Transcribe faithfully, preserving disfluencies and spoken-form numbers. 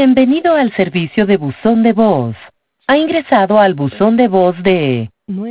Bienvenido al servicio de buzón de voz. Ha ingresado al buzón de voz de